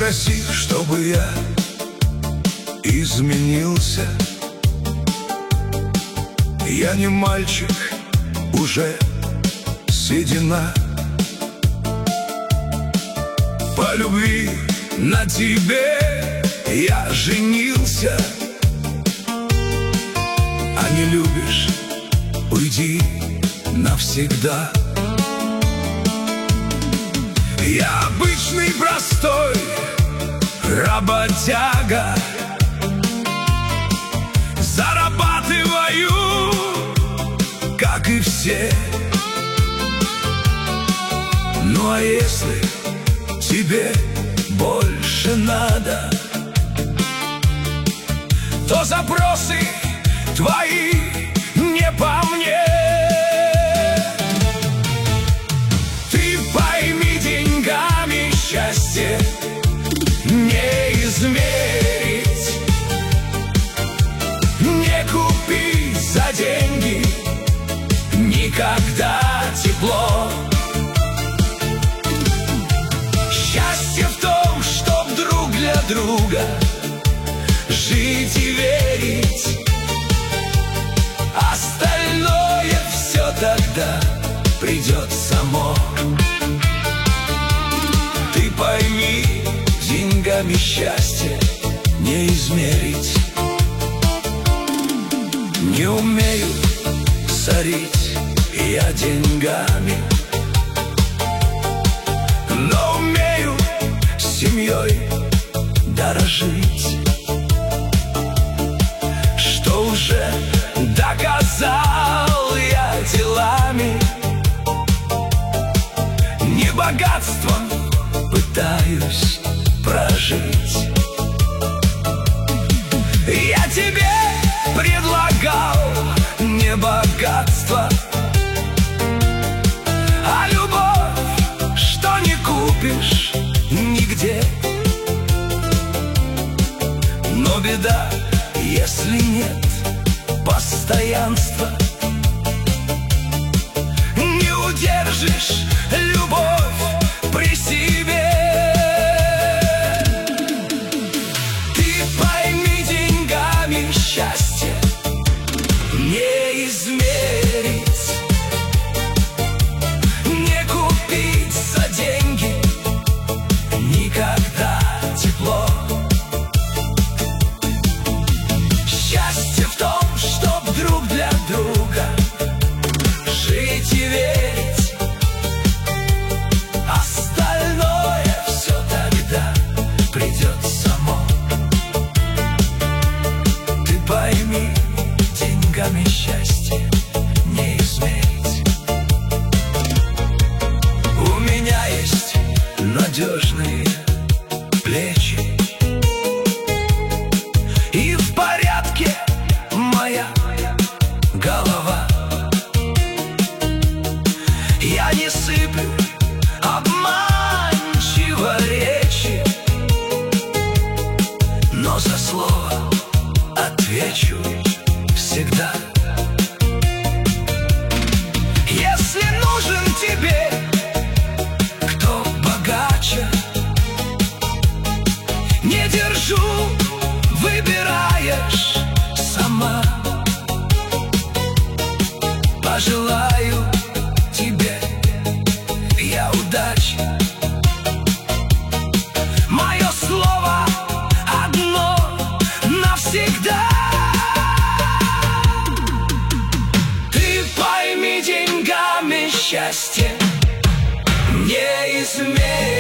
Попроси, чтобы я изменился. Я не мальчик, уже седина. По любви на тебе я женился. А не любишь — уйди навсегда. Я обычный, простой работяга, зарабатываю, как и все. Ну а если тебе больше надо, то запросы твои не по мне. Ты пойми, деньгами счастье не измерить, не купить за деньги никогда тепло. Счастье в том, чтоб друг для друга жить и верить. Остальное все тогда придет само. Ты пойми, деньгами счастье не измерить. Не умею сорить я деньгами, но умею семьей дорожить, что уже доказал я делами. Не богатством пытаюсь прожить. Я тебе предлагал не богатство, а любовь, что не купишь нигде. Но беда, если нет постоянства. Не удержишь любовь при себе. Ты пойми, деньгами счастье не измерить, не купить за деньги никогда тепло. Счастье в том, чтоб друг для друга жить и верить. Остальное все тогда придет само. Ты пойми, деньгами счастье не измерить. У меня есть надежные плечи, и в порядке моя голова. Я не сыплю обманчиво речи, но за слово отвечу всегда. Если нужен тебе кто богаче, не держу, выбираешь сама. Пожелаю тебе я удачи. Мое слово одно навсегда. Ты пойми, деньгами счастье не измерить.